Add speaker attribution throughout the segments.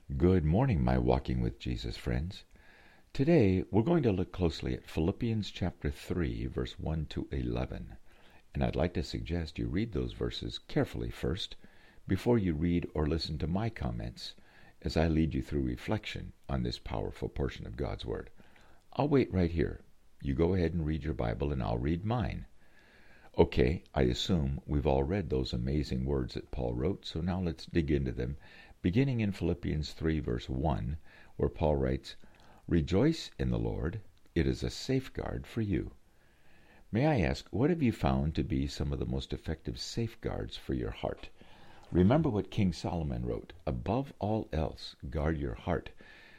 Speaker 1: Good morning, my Walking with Jesus friends. Today, we're going to look closely at Philippians chapter 3, verse 1 to 11. And I'd like to suggest you read those verses carefully first, before you read or listen to my comments, as I lead you through reflection on this powerful portion of God's Word. I'll wait right here. You go ahead and read your Bible, and I'll read mine. Okay, I assume we've all read those amazing words that Paul wrote, so now let's dig into them, beginning in Philippians 3, verse 1, where Paul writes, "Rejoice in the Lord, it is a safeguard for you." May I ask, what have you found to be some of the most effective safeguards for your heart? Remember what King Solomon wrote, "Above all else, guard your heart,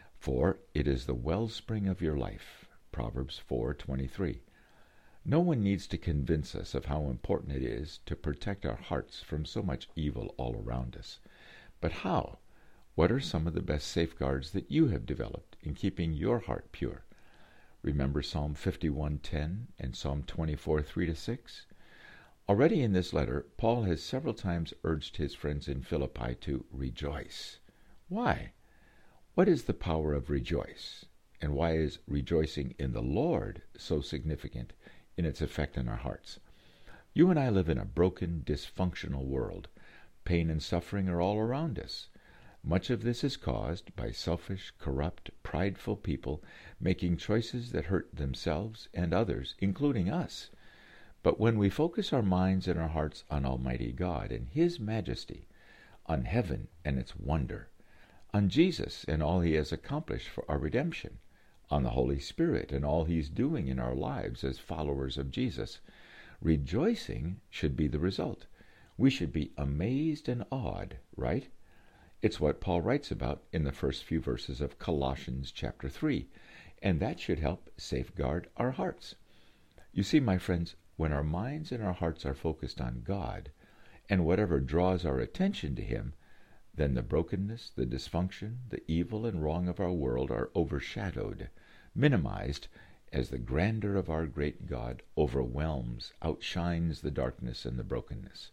Speaker 1: for it is the wellspring of your life." Proverbs 4:23. No one needs to convince us of how important it is to protect our hearts from so much evil all around us. But how? What are some of the best safeguards that you have developed in keeping your heart pure? Remember Psalm 51:10 and Psalm 24:3-6? Already in this letter, Paul has several times urged his friends in Philippi to rejoice. Why? What is the power of rejoice? And why is rejoicing in the Lord so significant in its effect on our hearts? You and I live in a broken, dysfunctional world. Pain and suffering are all around us. Much of this is caused by selfish, corrupt, prideful people making choices that hurt themselves and others, including us. But when we focus our minds and our hearts on Almighty God and His majesty, on heaven and its wonder, on Jesus and all He has accomplished for our redemption, on the Holy Spirit and all He's doing in our lives as followers of Jesus, rejoicing should be the result. We should be amazed and awed, right? It's what Paul writes about in the first few verses of Colossians chapter 3, and that should help safeguard our hearts. You see, my friends, when our minds and our hearts are focused on God, and whatever draws our attention to Him, then the brokenness, the dysfunction, the evil and wrong of our world are overshadowed, minimized, as the grandeur of our great God overwhelms, outshines the darkness and the brokenness.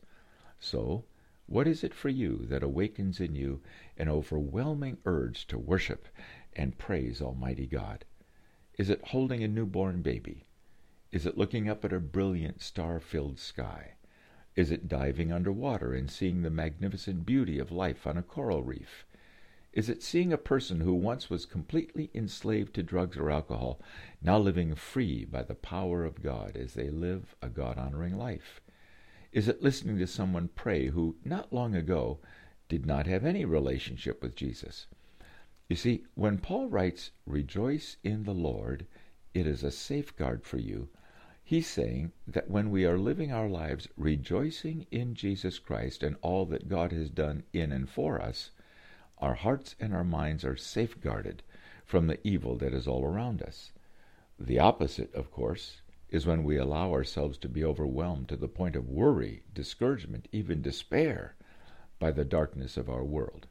Speaker 1: So, what is it for you that awakens in you an overwhelming urge to worship and praise Almighty God? Is it holding a newborn baby? Is it looking up at a brilliant star-filled sky? Is it diving underwater and seeing the magnificent beauty of life on a coral reef? Is it seeing a person who once was completely enslaved to drugs or alcohol, now living free by the power of God as they live a God-honoring life? Is it listening to someone pray who, not long ago, did not have any relationship with Jesus? You see, when Paul writes, "Rejoice in the Lord, it is a safeguard for you," he's saying that when we are living our lives rejoicing in Jesus Christ and all that God has done in and for us, our hearts and our minds are safeguarded from the evil that is all around us. The opposite, of course, is when we allow ourselves to be overwhelmed to the point of worry, discouragement, even despair by the darkness of our world.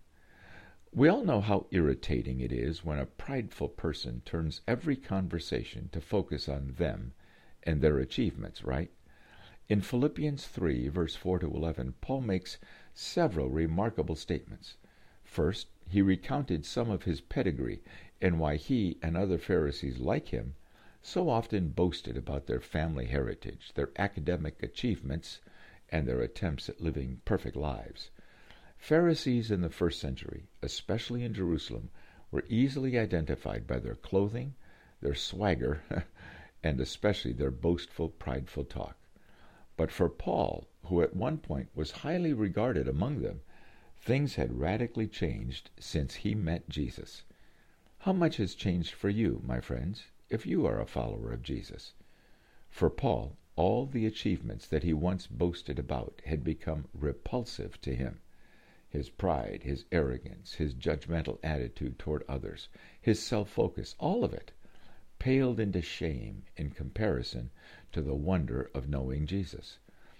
Speaker 1: We all know how irritating it is when a prideful person turns every conversation to focus on them and their achievements, right? In Philippians 3, verse 4-11, Paul makes several remarkable statements. First, he recounted some of his pedigree and why he and other Pharisees like him so often boasted about their family heritage, their academic achievements, and their attempts at living perfect lives. Pharisees in the first century, especially in Jerusalem, were easily identified by their clothing, their swagger, and especially their boastful, prideful talk. But for Paul, who at one point was highly regarded among them, things had radically changed since he met Jesus. How much has changed for you, my friends, if you are a follower of Jesus? For Paul, all the achievements that he once boasted about had become repulsive to him. His pride, his arrogance, his judgmental attitude toward others, his self-focus, all of it paled into shame in comparison to the wonder of knowing Jesus.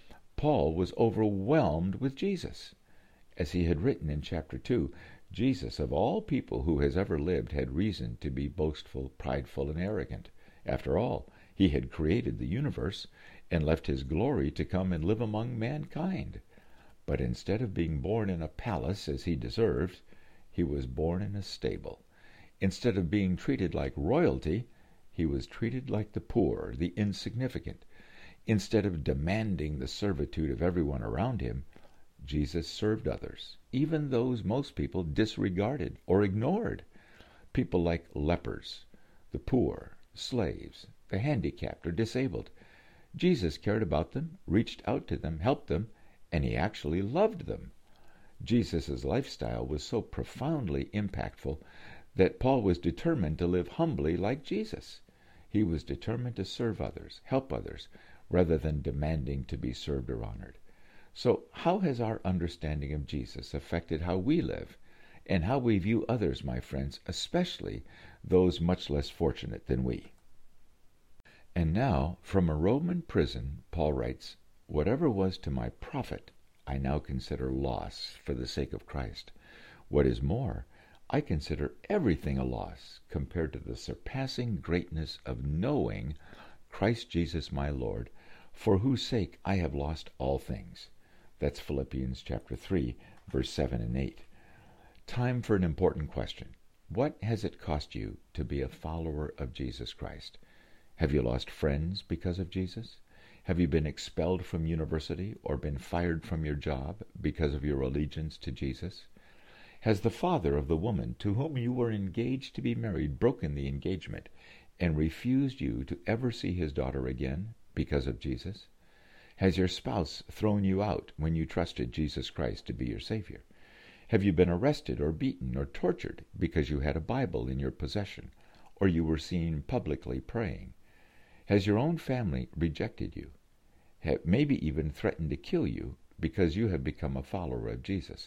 Speaker 1: Paul was overwhelmed with Jesus. As he had written in chapter 2, Jesus, of all people who has ever lived, had reason to be boastful, prideful, and arrogant. After all, he had created the universe and left his glory to come and live among mankind. But instead of being born in a palace as he deserved, He was born in a stable. Instead of being treated like royalty, he was treated like the poor, the insignificant. Instead of demanding the servitude of everyone around him, Jesus served others, even those most people disregarded or ignored. People like lepers, the poor, slaves, the handicapped or disabled. Jesus cared about them, reached out to them, helped them, and he actually loved them. Jesus' lifestyle was so profoundly impactful that Paul was determined to live humbly like Jesus. He was determined to serve others, help others, rather than demanding to be served or honored. So how has our understanding of Jesus affected how we live and how we view others, my friends, especially those much less fortunate than we? And now, from a Roman prison, Paul writes, "Whatever was to my profit, I now consider loss for the sake of Christ. What is more, I consider everything a loss compared to the surpassing greatness of knowing Christ Jesus my Lord, for whose sake I have lost all things." That's Philippians chapter 3, verse 7 and 8. Time for an important question. What has it cost you to be a follower of Jesus Christ? Have you lost friends because of Jesus? Have you been expelled from university or been fired from your job because of your allegiance to Jesus? Has the father of the woman to whom you were engaged to be married broken the engagement and refused you to ever see his daughter again because of Jesus? Has your spouse thrown you out when you trusted Jesus Christ to be your Savior? Have you been arrested or beaten or tortured because you had a Bible in your possession or you were seen publicly praying? Has your own family rejected you? Maybe even threatened to kill you because you have become a follower of Jesus?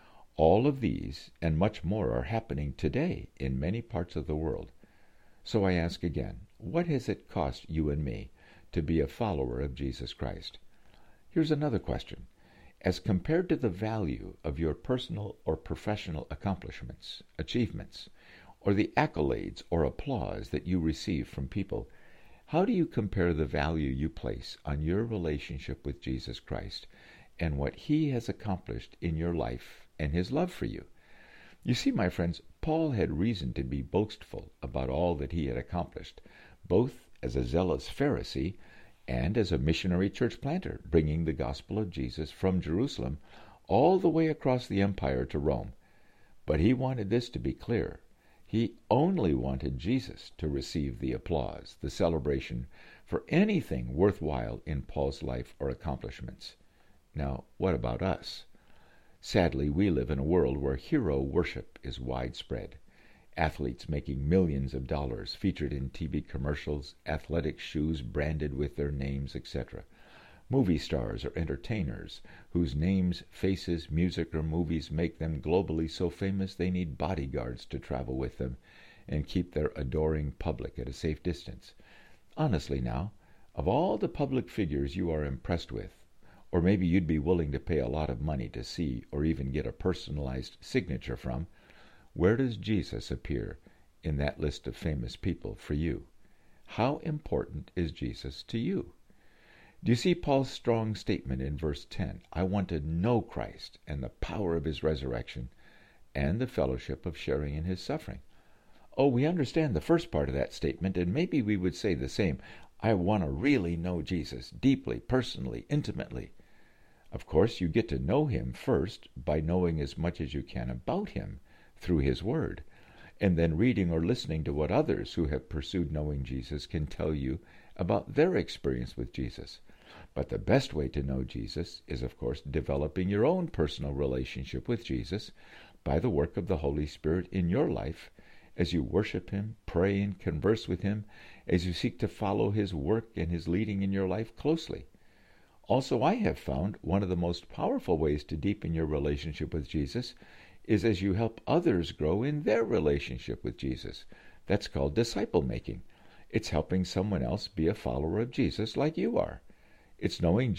Speaker 1: All of these and much more are happening today in many parts of the world. So I ask again, what has it cost you and me to be a follower of Jesus Christ? Here's another question. As compared to the value of your personal or professional accomplishments, achievements, or the accolades or applause that you receive from people, how do you compare the value you place on your relationship with Jesus Christ and what he has accomplished in your life and his love for you? You see, my friends, Paul had reason to be boastful about all that he had accomplished, both as a zealous Pharisee and as a missionary church planter, bringing the gospel of Jesus from Jerusalem all the way across the empire to Rome. But he wanted this to be clear. He only wanted Jesus to receive the applause, the celebration for anything worthwhile in Paul's life or accomplishments. Now, what about us? Sadly, we live in a world where hero worship is widespread. Athletes making millions of dollars featured in TV commercials, athletic shoes branded with their names, etc. Movie stars or entertainers whose names, faces, music, or movies make them globally so famous they need bodyguards to travel with them and keep their adoring public at a safe distance. Honestly now, of all the public figures you are impressed with, or maybe you'd be willing to pay a lot of money to see or even get a personalized signature from, where does Jesus appear in that list of famous people for you? How important is Jesus to you? Do you see Paul's strong statement in verse 10? I want to know Christ and the power of his resurrection and the fellowship of sharing in his suffering. Oh, we understand the first part of that statement, and maybe we would say the same. I want to really know Jesus deeply, personally, intimately. Of course, you get to know him first by knowing as much as you can about him through his word, and then reading or listening to what others who have pursued knowing Jesus can tell you about their experience with Jesus. But the best way to know Jesus is, of course, developing your own personal relationship with Jesus by the work of the Holy Spirit in your life as you worship him, pray and converse with him, as you seek to follow his work and his leading in your life closely. Also, I have found one of the most powerful ways to deepen your relationship with Jesus is as you help others grow in their relationship with Jesus. That's called disciple making. It's helping someone else be a follower of Jesus like you are. Is knowing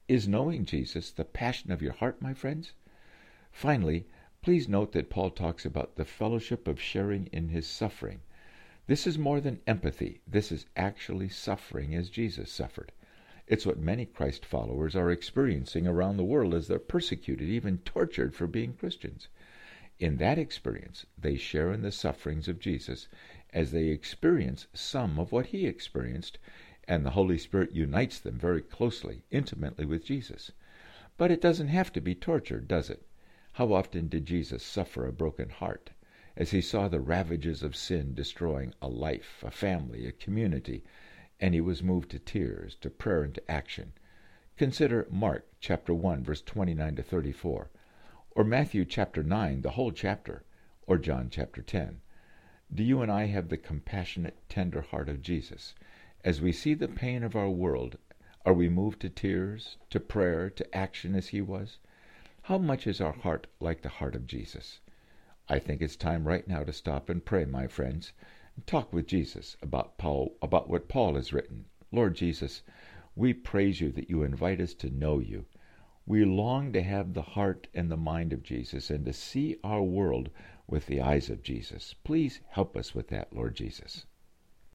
Speaker 1: Jesus the passion of your heart, my friends? Finally, please note that Paul talks about the fellowship of sharing in his suffering. This is more than empathy. This is actually suffering as Jesus suffered. It's what many Christ followers are experiencing around the world as they're persecuted, even tortured for being Christians. In that experience, they share in the sufferings of Jesus as they experience some of what he experienced, and the Holy Spirit unites them very closely, intimately with Jesus. But it doesn't have to be torture, does it? How often did Jesus suffer a broken heart as he saw the ravages of sin destroying a life, a family, a community, and he was moved to tears, to prayer, and to action? Consider Mark chapter 1, verse 29 to 34, or Matthew chapter 9, the whole chapter, or John chapter 10. Do you and I have the compassionate, tender heart of Jesus? As we see the pain of our world, are we moved to tears, to prayer, to action as he was? How much is our heart like the heart of Jesus? I think it's time right now to stop and pray, my friends, and talk with Jesus about what Paul has written. Lord Jesus, we praise you that you invite us to know you. We long to have the heart and the mind of Jesus and to see our world with the eyes of Jesus. Please help us with that, Lord Jesus.